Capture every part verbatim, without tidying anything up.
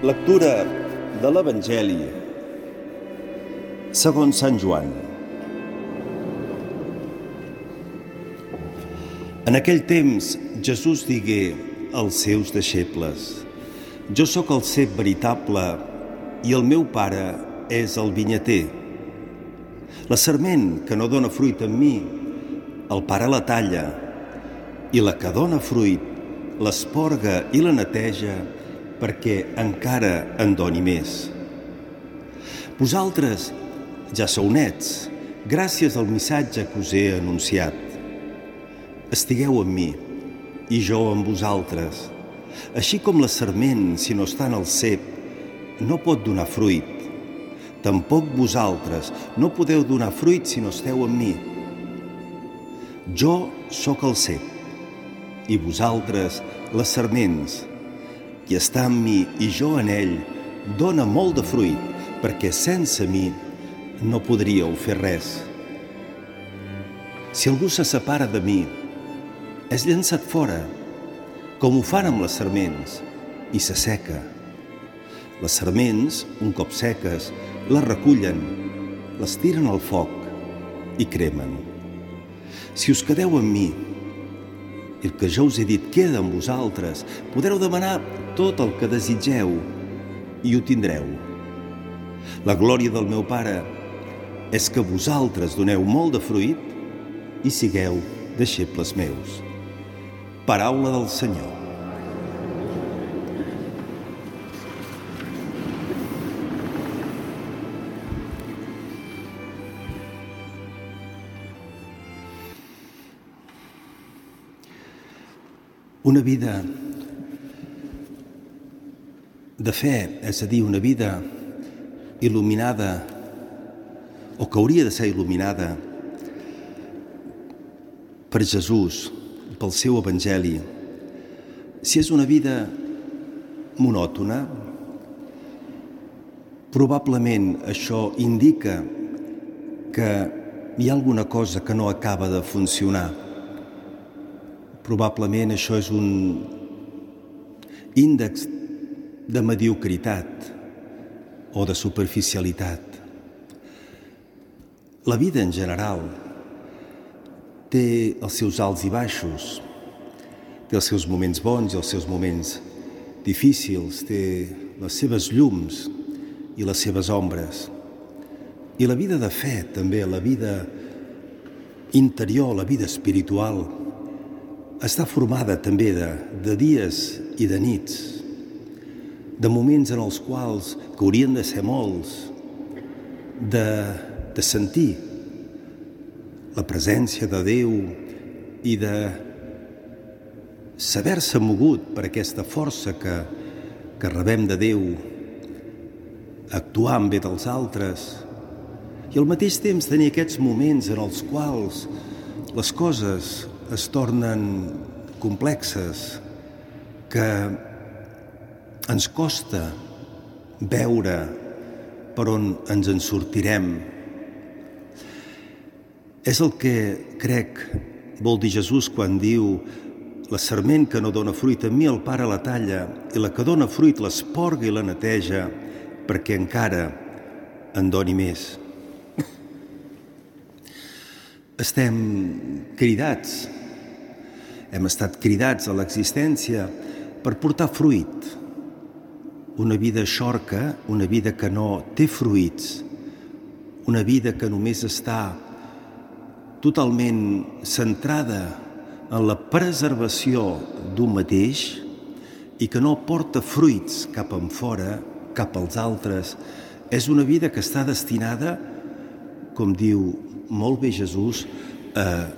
Lectura de l'Evangeli segons Sant Joan. En aquell temps, Jesús digué als seus deixebles: Jo sóc el cep veritable i el meu Pare és el vinyater. La sarment que no dóna fruit en mi, el Pare la talla, i la que dóna fruit l'esporga i la neteja perquè encara en doni més. Vosaltres ja sou nets, gràcies al missatge que us he anunciat. Estigueu amb mi, i jo amb vosaltres. Així com la sarment, si no està en el cep, no pot donar fruit, tampoc vosaltres no podeu donar fruit si no esteu amb mi. Jo sóc el cep, i vosaltres les sarments. Qui està amb mi i jo en ell dóna molt de fruit, perquè sense mi no podríeu fer res. Si algú se separa de mi, és llançat fora, com ho fan amb les sarments, i s'asseca. Les sarments, un cop seques, les recullen, les tiren al foc i cremen. Si us quedeu amb mi, i el que jo us he dit queda amb vosaltres, podreu demanar tot el que desitgeu i ho tindreu. La glòria del meu Pare és que vosaltres doneu molt de fruit i sigueu deixebles meus. Paraula del Senyor. Una vida de fe, és a dir, una vida il·luminada, o que hauria de ser il·luminada per Jesús, pel seu Evangeli. Si és una vida monòtona, probablement això indica que hi ha alguna cosa que no acaba de funcionar. Probablement això és un índex de mediocritat o de superficialitat. La vida en general té els seus alts i baixos, té els seus moments bons i els seus moments difícils, té les seves llums i les seves ombres. I la vida de fe, també, la vida interior, la vida espiritual, està formada també de, de dies i de nits, de moments en els quals, que haurien de ser molts, de, de sentir la presència de Déu i de saber-se mogut per aquesta força que, que rebem de Déu, actuar en bé dels altres, i al mateix temps tenir aquests moments en els quals les coses es tornen complexes, que ens costa veure per on ens en sortirem. És el que crec vol dir Jesús quan diu: la sarment que no dóna fruit en mi, el Pare la talla, i la que dóna fruit l'esporga i la neteja, perquè encara en doni més. Estem cridats, hem estat cridats a l'existència per portar fruit. Una vida xorca, una vida que no té fruits, una vida que només està totalment centrada en la preservació d'un mateix i que no porta fruits cap enfora, cap als altres. És una vida que està destinada, com diu molt bé Jesús, a,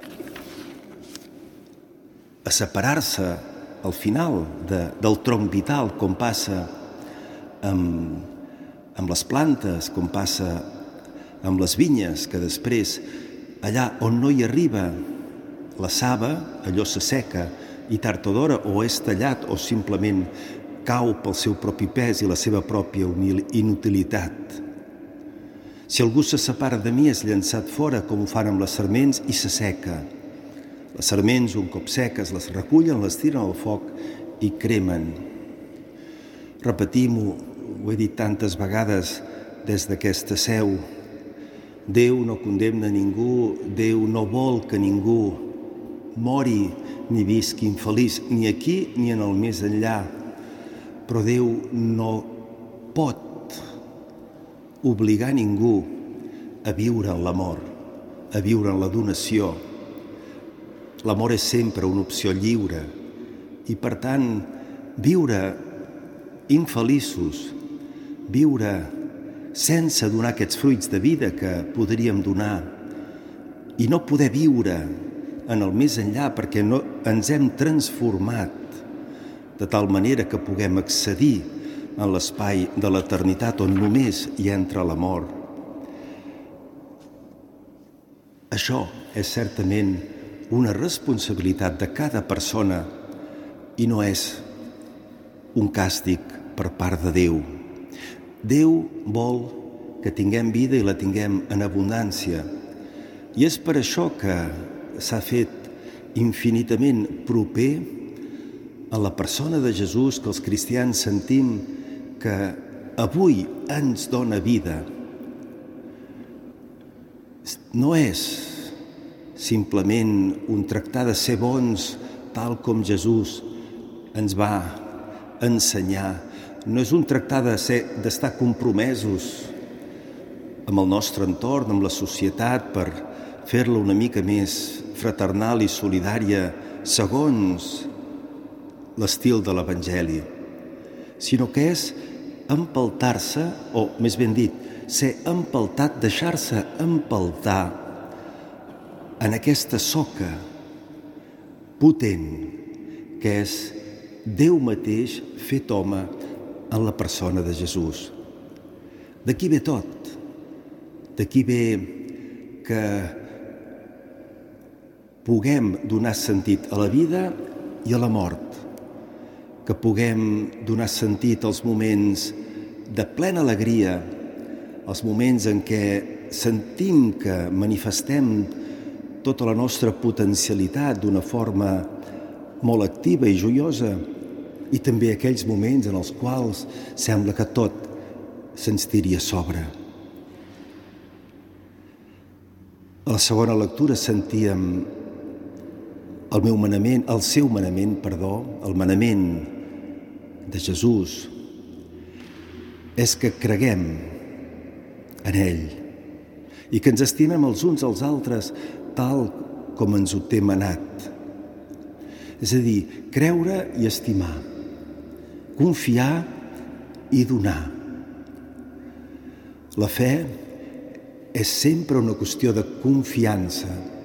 a separar-se al final de, del tronc vital, com passa amb, amb les plantes, com passa amb les vinyes, que després, allà on no hi arriba la saba, allò s'asseca i tard o d'hora o és tallat o simplement cau pel seu propi pes i la seva pròpia inutilitat. Si algú se separa de mi és llançat fora, com ho fan amb les sarments, i s'asseca. Les sarments, un cop seques, les recullen, les tiren al foc i cremen. Repetim-ho, ho he dit tantes vegades des d'aquesta seu. Déu no condemna ningú, Déu no vol que ningú mori ni visqui infeliç, ni aquí ni en el més enllà. Però Déu no pot obligar ningú a viure en l'amor, a viure en la donació. L'amor és sempre una opció lliure i, per tant, viure infeliços, viure sense donar aquests fruits de vida que podríem donar i no poder viure en el més enllà perquè no ens hem transformat de tal manera que puguem accedir en l'espai de l'eternitat on només hi entra l'amor. Això és certament una responsabilitat de cada persona i no és un càstig per part de Déu. Déu vol que tinguem vida i la tinguem en abundància. I és per això que s'ha fet infinitament proper a la persona de Jesús, que els cristians sentim que avui ens dona vida. No és simplement un tractar de ser bons tal com Jesús ens va ensenyar. No és un tractar de ser, d'estar compromesos amb el nostre entorn, amb la societat, per fer-la una mica més fraternal i solidària segons l'estil de l'Evangeli, sinó que és empeltar-se, o més ben dit, ser empeltat, deixar-se empeltar en aquesta soca potent que és Déu mateix fet home en la persona de Jesús. D'aquí ve tot. D'aquí ve que puguem donar sentit a la vida i a la mort, que puguem donar sentit als moments de plena alegria, als moments en què sentim que manifestem tota la nostra potencialitat d'una forma molt activa i joiosa, i també aquells moments en els quals sembla que tot se'ns tiri a sobre. A la segona lectura sentíem el meu manament, el seu manament, perdó, el manament de Jesús és que creguem en ell i que ens estimem els uns als altres tal com ens ho té manat. És a dir, creure i estimar, confiar i donar. La fe és sempre una qüestió de confiança.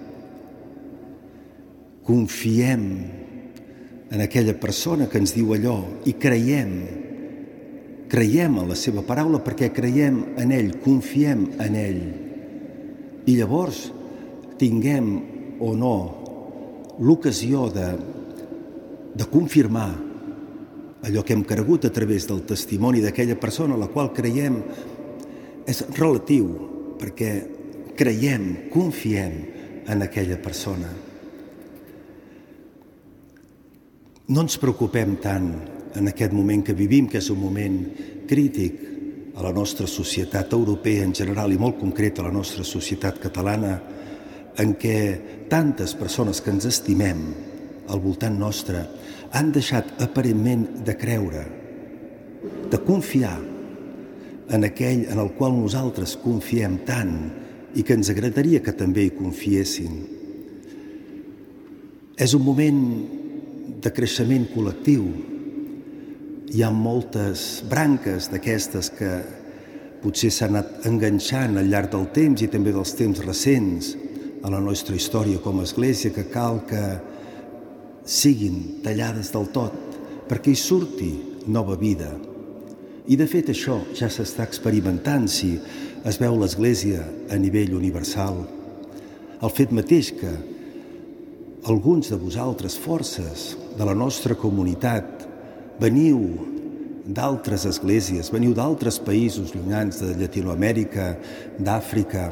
Confiem en aquella persona que ens diu allò i creiem, creiem en la seva paraula perquè creiem en ell, confiem en ell. I llavors tinguem o no l'ocasió de, de confirmar allò que hem cregut a través del testimoni d'aquella persona a la qual creiem, és relatiu, perquè creiem, confiem en aquella persona. No ens preocupem tant en aquest moment que vivim, que és un moment crític a la nostra societat europea en general i molt concret a la nostra societat catalana, en què tantes persones que ens estimem al voltant nostre han deixat aparentment de creure, de confiar en aquell en el qual nosaltres confiem tant i que ens agradaria que també hi confiessin. És un moment de creixement col·lectiu. Hi ha moltes branques d'aquestes que potser s'han anat enganxant al llarg del temps i també dels temps recents a la nostra història com a Església, que cal que siguin tallades del tot perquè hi surti nova vida. I de fet això ja s'està experimentant si es veu l'Església a nivell universal. El fet mateix que alguns de vosaltres, forces de la nostra comunitat, veniu d'altres esglésies, veniu d'altres països llunyans de Llatinoamèrica, d'Àfrica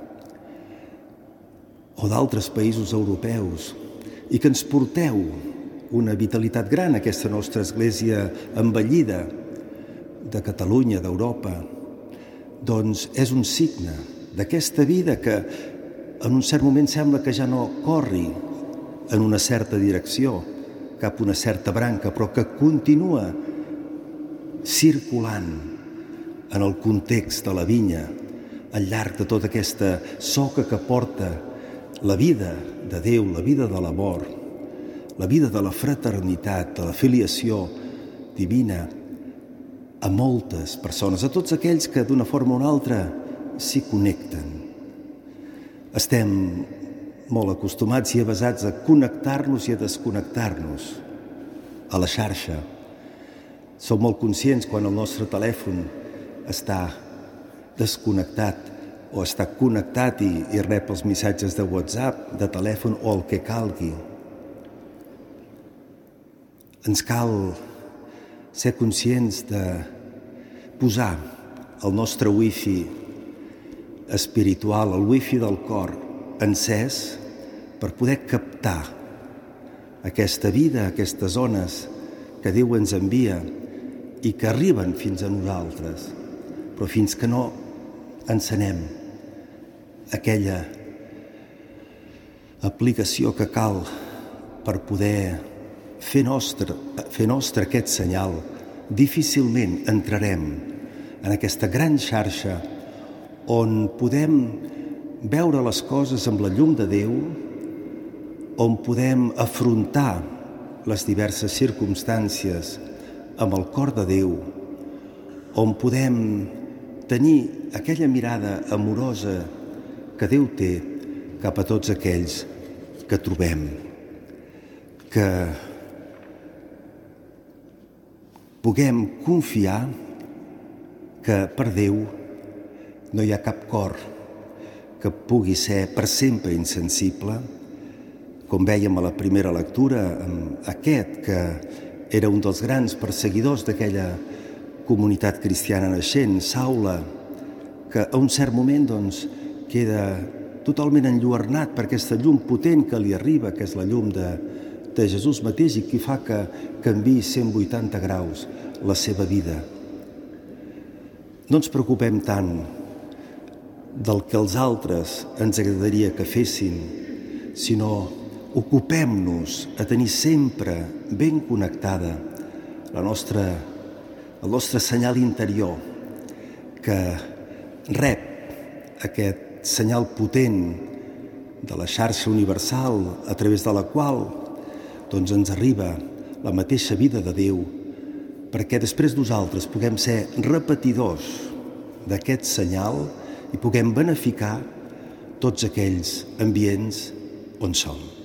o d'altres països europeus, i que ens porteu una vitalitat gran a aquesta nostra església envellida, de Catalunya, d'Europa, doncs és un signe d'aquesta vida que en un cert moment sembla que ja no corri en una certa direcció, cap a una certa branca, però que continua circulant en el context de la vinya, al llarg de tota aquesta soca que porta la vida de Déu, la vida de l'amor, la vida de la fraternitat, de la filiació divina a moltes persones, a tots aquells que d'una forma o una altra s'hi connecten. Estem molt acostumats i avesats a connectar-nos i a desconnectar-nos a la xarxa. Som molt conscients quan el nostre telèfon està desconnectat o està connectat i, i rep els missatges de WhatsApp, de telèfon o el que calgui. Ens cal ser conscients de posar el nostre wifi espiritual, el wifi del cor, encès per poder captar aquesta vida, aquestes ones que Déu ens envia i que arriben fins a nosaltres, però fins que no encenem aquella aplicació que cal per poder fer nostre, fer nostre aquest senyal, difícilment entrarem en aquesta gran xarxa on podem veure les coses amb la llum de Déu, on podem afrontar les diverses circumstàncies amb el cor de Déu, on podem tenir aquella mirada amorosa que Déu té cap a tots aquells que trobem, que puguem confiar que per Déu no hi ha cap cor que pugui ser per sempre insensible, com vèiem a la primera lectura, amb aquest que era un dels grans perseguidors d'aquella comunitat cristiana naixent, Saula, que a un cert moment doncs, queda totalment enlluernat per aquesta llum potent que li arriba, que és la llum de, de Jesús mateix i que fa que canviï cent vuitanta graus la seva vida. No ens preocupem tant del que els altres ens agradaria que fessin, sinó ocupem-nos a tenir sempre ben connectada la nostra, el nostre senyal interior que rep aquest senyal potent de la xarxa universal a través de la qual doncs, ens arriba la mateixa vida de Déu, perquè després nosaltres puguem ser repetidors d'aquest senyal i puguem beneficar tots aquells ambients on som.